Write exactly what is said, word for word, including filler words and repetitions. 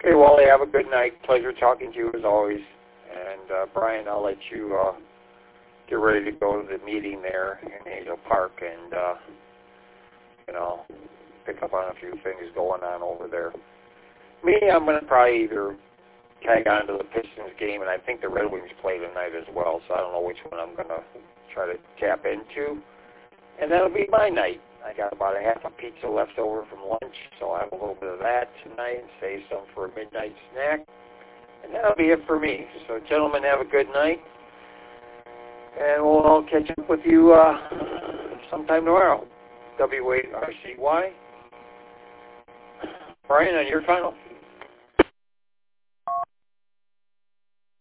Okay, Wally, have a good night. Pleasure talking to you as always. And uh, Brian, I'll let you uh, get ready to go to the meeting there in Angel Park and, uh, you know, pick up on a few things going on over there. Me, I'm going to probably either tag on to the Pistons game, and I think the Red Wings play tonight as well, so I don't know which one I'm going to try to tap into. And that'll be my night. I got about a half a pizza left over from lunch, so I'll have a little bit of that tonight and save some for a midnight snack. And that'll be it for me. So, gentlemen, have a good night. And we'll all catch up with you uh, sometime tomorrow. W A R C Y. Brian, on your final.